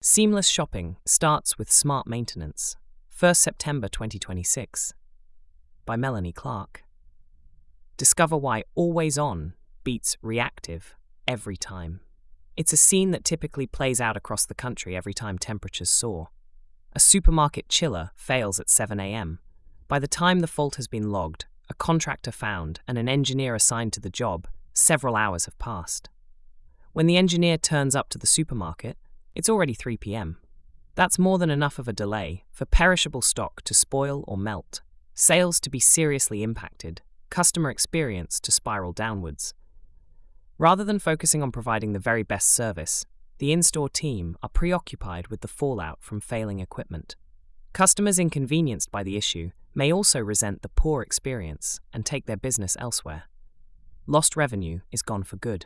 Seamless shopping starts with smart maintenance. 1st September 2026. By Melanie Clark. Discover why always on beats reactive every time. It's a scene that typically plays out across the country every time temperatures soar. A supermarket chiller fails at 7 a.m. By the time the fault has been logged, a contractor found, and an engineer assigned to the job, several hours have passed. When the engineer turns up to the supermarket, it's already 3 p.m. That's more than enough of a delay for perishable stock to spoil or melt, sales to be seriously impacted, customer experience to spiral downwards. Rather than focusing on providing the very best service, the in-store team are preoccupied with the fallout from failing equipment. Customers inconvenienced by the issue may also resent the poor experience and take their business elsewhere. Lost revenue is gone for good.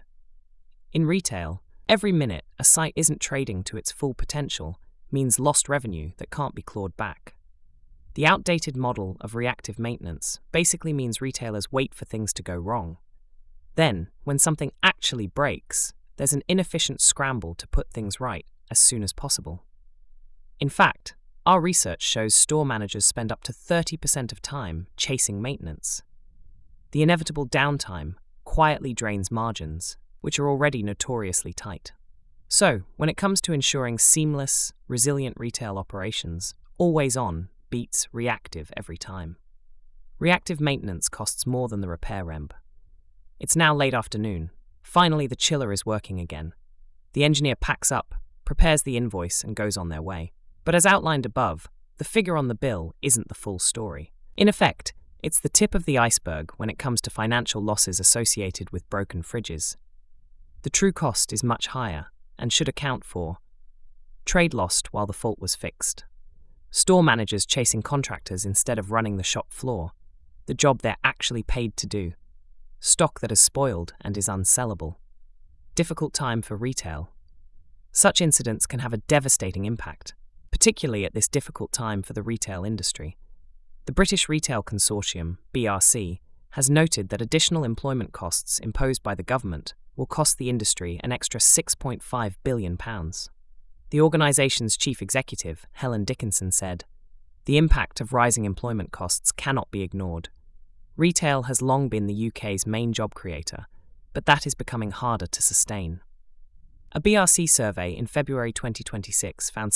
In retail, every minute a site isn't trading to its full potential means lost revenue that can't be clawed back. The outdated model of reactive maintenance basically means retailers wait for things to go wrong. Then, when something actually breaks, there's an inefficient scramble to put things right as soon as possible. In fact, our research shows store managers spend up to 30% of time chasing maintenance. The inevitable downtime quietly drains margins, which are already notoriously tight. So, when it comes to ensuring seamless, resilient retail operations, always on beats reactive every time. Reactive maintenance costs more than the repair remb. It's now late afternoon. Finally, the chiller is working again. The engineer packs up, prepares the invoice, and goes on their way. But as outlined above, the figure on the bill isn't the full story. In effect, it's the tip of the iceberg when it comes to financial losses associated with broken fridges. The true cost is much higher and should account for trade lost while the fault was fixed, store managers chasing contractors instead of running the shop floor, the job they're actually paid to do, stock that is spoiled and is unsellable, difficult time for retail. Such incidents can have a devastating impact, particularly at this difficult time for the retail industry. The British Retail Consortium, BRC, has noted that additional employment costs imposed by the government will cost the industry an extra £6.5 billion. The organisation's chief executive, Helen Dickinson, said, "The impact of rising employment costs cannot be ignored. Retail has long been the UK's main job creator, but that is becoming harder to sustain." A BRC survey in February 2026 found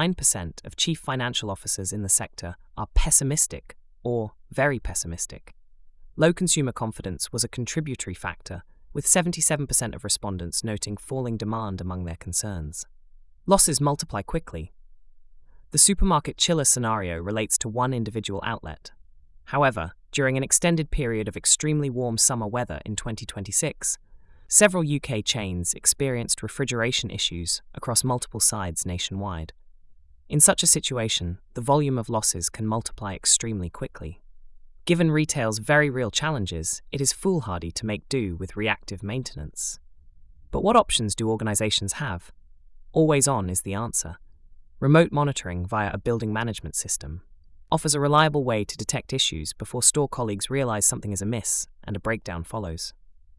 69% of chief financial officers in the sector are pessimistic or very pessimistic. Low consumer confidence was a contributory factor, with 77% of respondents noting falling demand among their concerns. Losses multiply quickly. The supermarket chiller scenario relates to one individual outlet. However, during an extended period of extremely warm summer weather in 2026, several UK chains experienced refrigeration issues across multiple sites nationwide. In such a situation, the volume of losses can multiply extremely quickly. Given retail's very real challenges, it is foolhardy to make do with reactive maintenance. But what options do organisations have? Always on is the answer. Remote monitoring via a building management system offers a reliable way to detect issues before store colleagues realise something is amiss and a breakdown follows.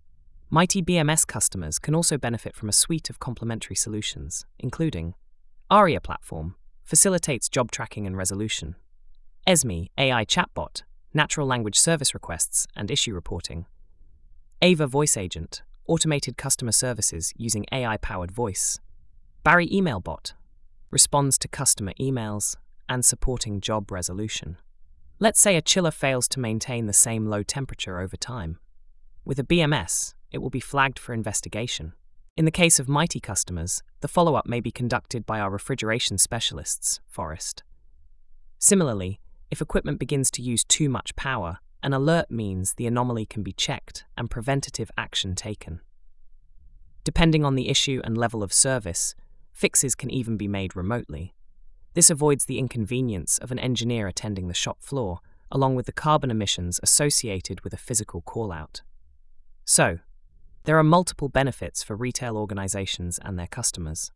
Mighty BMS customers can also benefit from a suite of complementary solutions, including ARIA platform, facilitates job tracking and resolution, Esme AI chatbot, natural language service requests and issue reporting, Ava voice agent, automated customer services using AI-powered voice, Barry email bot, responds to customer emails and supporting job resolution. Let's say a chiller fails to maintain the same low temperature over time. With a BMS, it will be flagged for investigation. In the case of Mighty customers, the follow-up may be conducted by our refrigeration specialists, Forest. Similarly, if equipment begins to use too much power, an alert means the anomaly can be checked and preventative action taken. Depending on the issue and level of service, fixes can even be made remotely. This avoids the inconvenience of an engineer attending the shop floor, along with the carbon emissions associated with a physical call-out. So, there are multiple benefits for retail organisations and their customers.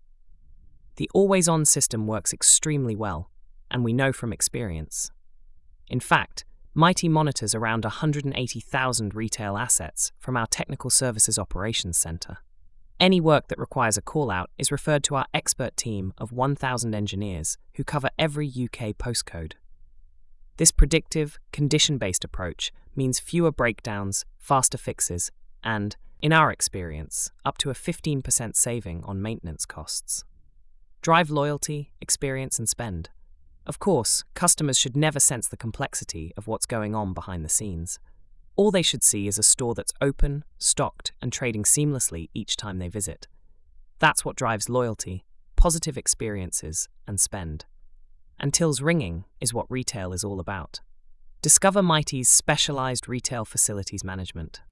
The always-on system works extremely well, and we know from experience. In fact, Mighty monitors around 180,000 retail assets from our Technical Services Operations Centre. Any work that requires a call-out is referred to our expert team of 1,000 engineers who cover every UK postcode. This predictive, condition-based approach means fewer breakdowns, faster fixes, and, in our experience, up to a 15% saving on maintenance costs. Drive loyalty, experience, and spend. Of course, customers should never sense the complexity of what's going on behind the scenes. All they should see is a store that's open, stocked, and trading seamlessly each time they visit. That's what drives loyalty, positive experiences, and spend. And Till's ringing is what retail is all about. Discover Mighty's specialized retail facilities management.